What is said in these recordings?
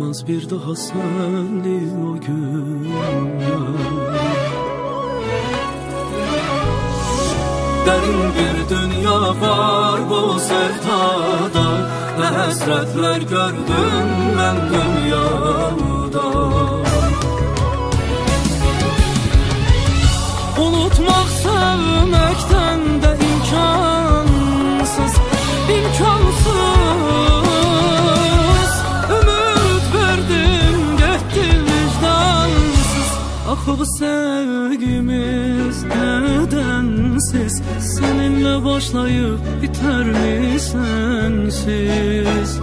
Qayıtmaz bir daha senli o günler. Derin bir dünya var bu sevdada, ne hasretler gördüm ben dünyada. Unutmak sevmekten de imkansız, imkansız. Ümit verdim gitti vicdansız. Ah bu sevgimiz nedensiz, seninle başlayıp biter mi sensiz?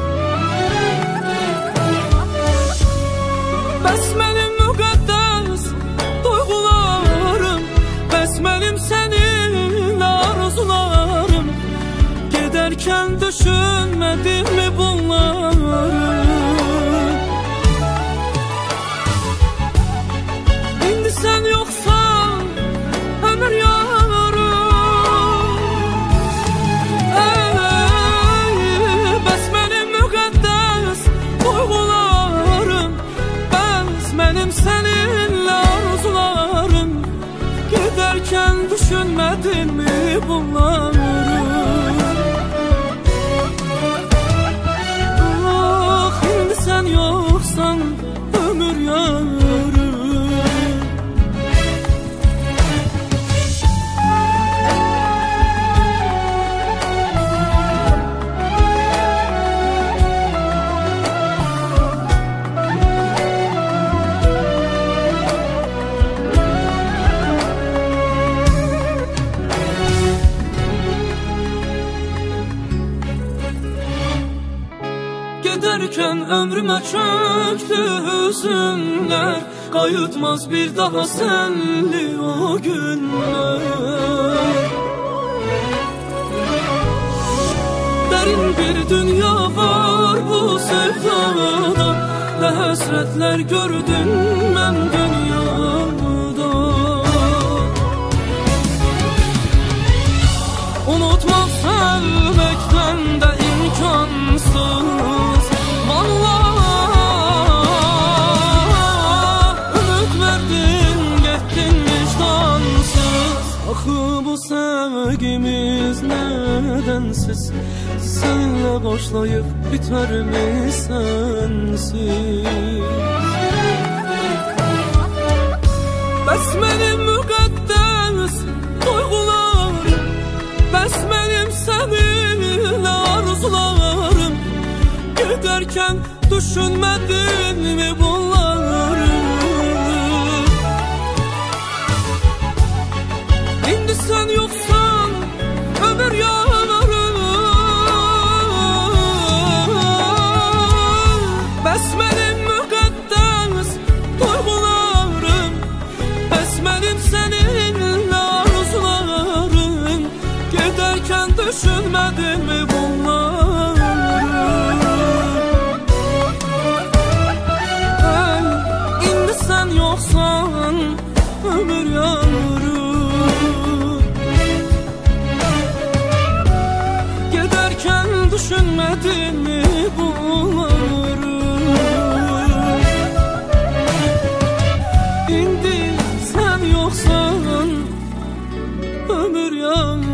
Bəs mənim müqəddəs duyğularım, bəs mənim səninlə arzularım, gedərkən düşünmədin mi bunları? İndi sən yoxsan ömür yarım. Bəs mənim müqəddəs duyğularım, bəs mənim səninlə arzularım, gedərkən düşünmədin mi bunları? Ah, indi sən yoxsan ömür yarım. Gedərkən ömrümə çöktü hüzünlər, qayıtmaz bir daha senli o günlər. Derin bir dünya var bu sevdada, ne hasretler gördüm ben dünyada. Unutmak sevmekten de imkansız. Axı bu sevgimiz nedensiz, seninle başlayıp biter mi sensiz? Bəs mənim müqəddəs duyğularım, bəs mənim səninlə arzularım, gedərkən düşünmədin mi bunları? İndi sən yoxsan ömür yarım. Bəs mənim müqəddəs duyğularım, bəs mənim səninlə arzularım, gedərkən düşünmədin mi bunları? İndi sən yoxsan ömür yarım. Düşünmedin mi bunları? İndi sen yoksan ömür yandı.